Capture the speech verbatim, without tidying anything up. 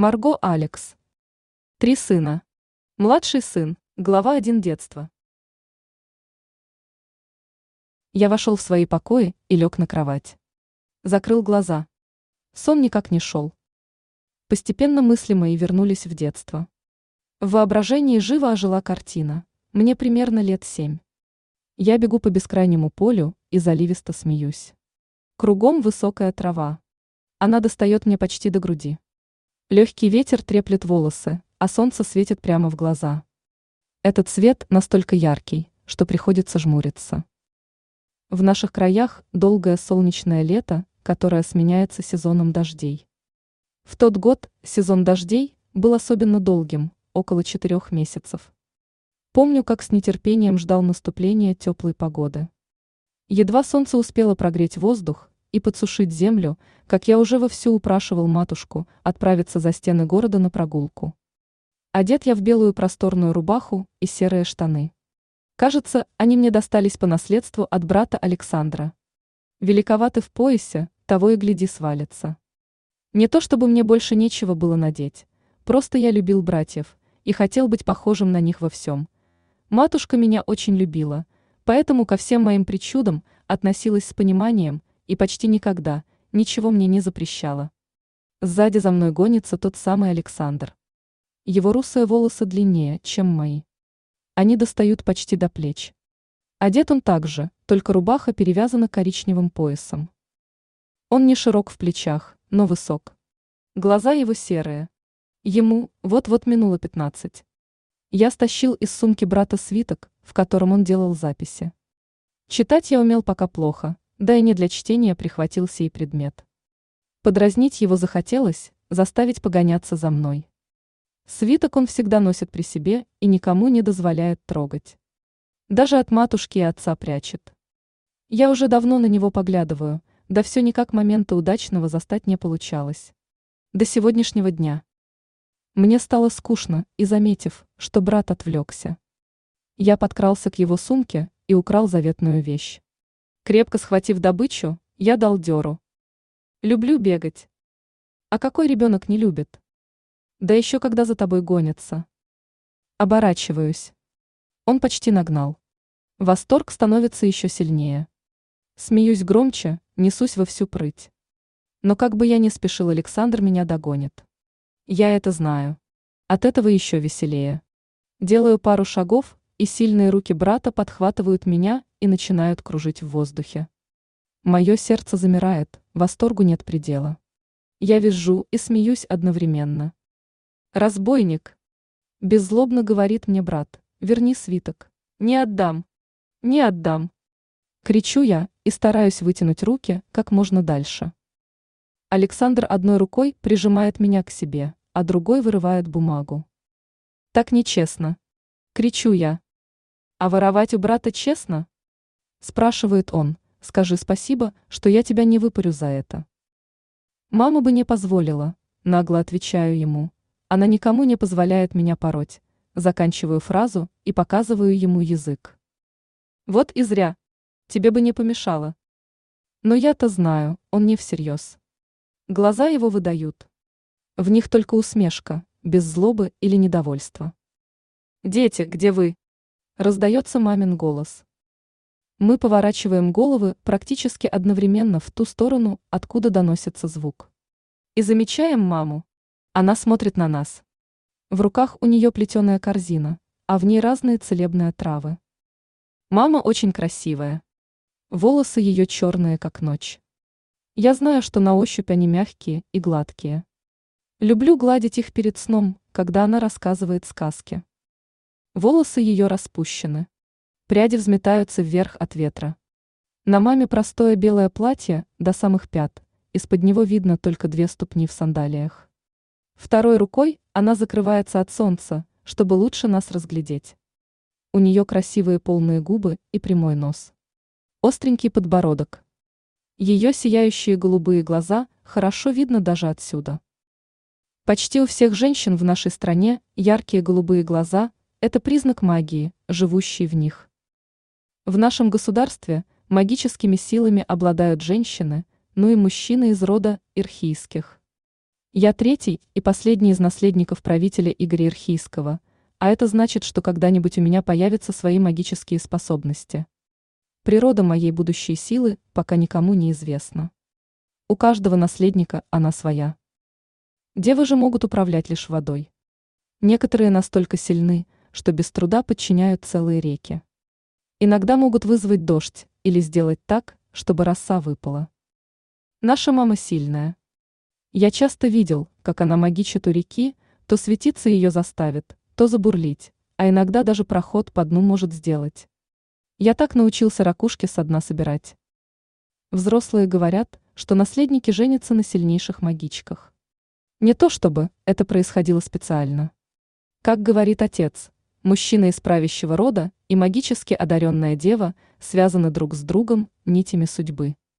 Марго Алекс. Три сына. Младший сын. Глава один детства. Я вошел в свои покои и лег на кровать. Закрыл глаза. Сон никак не шел. Постепенно мысли мои вернулись в детство. В воображении живо ожила картина. Мне примерно лет семь. Я бегу по бескрайнему полю и заливисто смеюсь. Кругом высокая трава. Она достает мне почти до груди. Легкий ветер треплет волосы, а солнце светит прямо в глаза. Этот свет настолько яркий, что приходится жмуриться. В наших краях долгое солнечное лето, которое сменяется сезоном дождей. В тот год сезон дождей был особенно долгим, около четырех месяцев. Помню, как с нетерпением ждал наступления теплой погоды. Едва солнце успело прогреть воздух и подсушить землю, как я уже вовсю упрашивал матушку отправиться за стены города на прогулку. Одет я в белую просторную рубаху и серые штаны. Кажется, они мне достались по наследству от брата Александра. Великоваты в поясе, того и гляди свалится. Не то чтобы мне больше нечего было надеть, просто я любил братьев и хотел быть похожим на них во всем. Матушка меня очень любила, поэтому ко всем моим причудам относилась с пониманием и почти никогда ничего мне не запрещала. Сзади за мной гонится тот самый Александр. Его русые волосы длиннее, чем мои. Они достают почти до плеч. Одет он так же, только рубаха перевязана коричневым поясом. Он не широк в плечах, но высок. Глаза его серые. Ему вот-вот минуло пятнадцать. Я стащил из сумки брата свиток, в котором он делал записи. Читать я умел пока плохо, да и не для чтения прихватил сей предмет. Подразнить его захотелось, заставить погоняться за мной. Свиток он всегда носит при себе и никому не дозволяет трогать. Даже от матушки и отца прячет. Я уже давно на него поглядываю, да все никак момента удачного застать не получалось. До сегодняшнего дня. Мне стало скучно, и заметив, что брат отвлекся, я подкрался к его сумке и украл заветную вещь. Крепко схватив добычу, я дал дёру. Люблю бегать. А какой ребенок не любит? Да еще когда за тобой гонятся. Оборачиваюсь. Он почти нагнал. Восторг становится еще сильнее. Смеюсь громче, несусь во всю прыть. Но как бы я ни спешил, Александр меня догонит. Я это знаю. От этого еще веселее. Делаю пару шагов, и сильные руки брата подхватывают меня и начинают кружить в воздухе. Мое сердце замирает, восторгу нет предела. Я визжу и смеюсь одновременно. «Разбойник!» – беззлобно говорит мне брат, «верни свиток». «Не отдам! Не отдам!» Кричу я и стараюсь вытянуть руки как можно дальше. Александр одной рукой прижимает меня к себе, а другой вырывает бумагу. «Так нечестно!» – кричу я. «А воровать у брата честно?» – спрашивает он. «Скажи спасибо, что я тебя не выпарю за это». «Мама бы не позволила», – нагло отвечаю ему. «Она никому не позволяет меня пороть». Заканчиваю фразу и показываю ему язык. «Вот и зря. Тебе бы не помешало». Но я-то знаю, он не всерьез. Глаза его выдают. В них только усмешка, без злобы или недовольства. «Дети, где вы?» – раздается мамин голос. Мы поворачиваем головы практически одновременно в ту сторону, откуда доносится звук. И замечаем маму. Она смотрит на нас. В руках у нее плетеная корзина, а в ней разные целебные травы. Мама очень красивая. Волосы ее черные, как ночь. Я знаю, что на ощупь они мягкие и гладкие. Люблю гладить их перед сном, когда она рассказывает сказки. Волосы ее распущены. Пряди взметаются вверх от ветра. На маме простое белое платье до самых пят, из-под него видно только две ступни в сандалиях. Второй рукой она закрывается от солнца, чтобы лучше нас разглядеть. У нее красивые полные губы и прямой нос. Остренький подбородок. Ее сияющие голубые глаза хорошо видно даже отсюда. Почти у всех женщин в нашей стране яркие голубые глаза – это признак магии, живущей в них. В нашем государстве магическими силами обладают женщины, ну и мужчины из рода ирхийских. Я третий и последний из наследников правителя Игоря Ирхийского, а это значит, что когда-нибудь у меня появятся свои магические способности. Природа моей будущей силы пока никому не известна. У каждого наследника она своя. Девы же могут управлять лишь водой. Некоторые настолько сильны, что без труда подчиняют целые реки. Иногда могут вызвать дождь или сделать так, чтобы роса выпала. Наша мама сильная. Я часто видел, как она магичит у реки, то светиться ее заставит, то забурлить, а иногда даже проход по дну может сделать. Я так научился ракушки со дна собирать. Взрослые говорят, что наследники женятся на сильнейших магичках. Не то чтобы это происходило специально. Как говорит отец, мужчина из правящего рода и магически одаренная дева связаны друг с другом нитями судьбы.